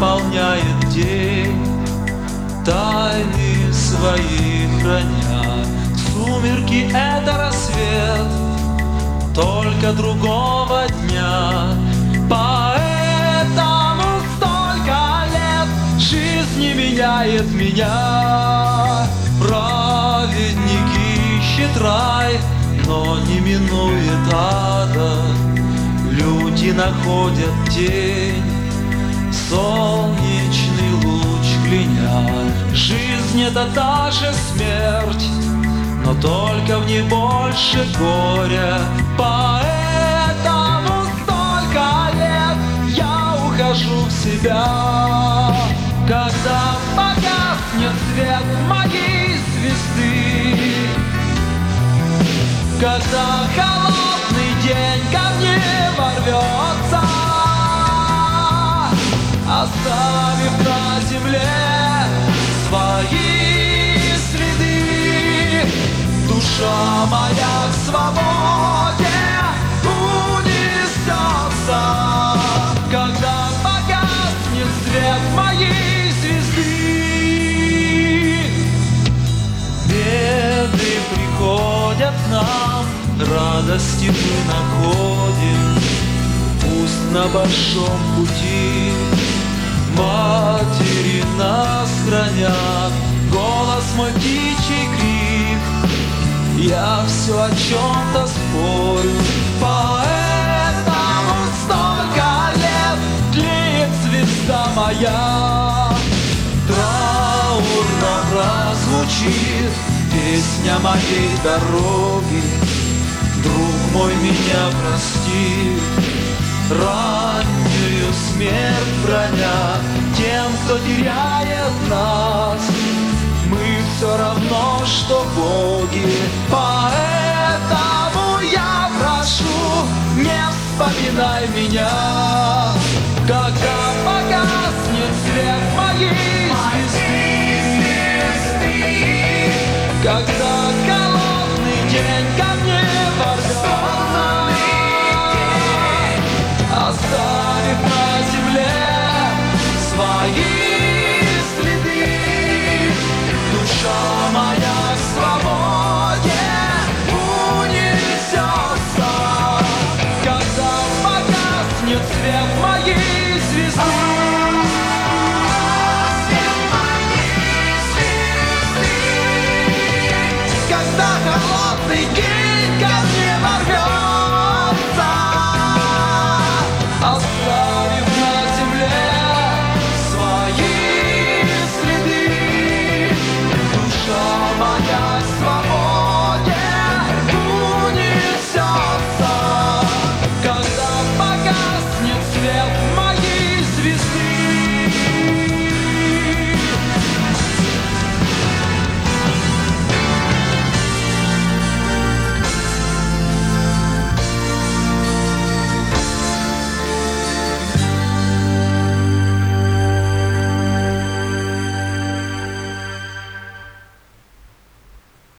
наполняет день, тайны свои храня. Сумерки — это рассвет только другого дня. Поэтому столько лет жизнь не меняет меня. Праведник ищет рай, но не минует ада. Люди находят тень, солнечный луч кляня. Жизнь — это та же смерть, но только в ней больше горя. Поэтому столько лет я ухожу в себя. Когда погаснет свет моей звезды, когда холодный день ко мне ворвется, оставив на земле свои следы, душа моя к свободе унесется. Когда погаснет свет моей звезды, беды приходят к нам, радости мы находим. Пусть на большом пути матери нас хранят. Голос мой — птичий крик, я все о чем-то спорю. Поэтому столько лет тлеет звезда моя. Траурно прозвучит песня моей дороги. Друг мой, меня прости, раннюю смерть броня. Тем, кто теряет нас, мы все равно, что боги. Поэтому я прошу, не вспоминай меня. Когда погаснет свет моей звезды, когда холодный день ко мне ворвется, оставив на земле свои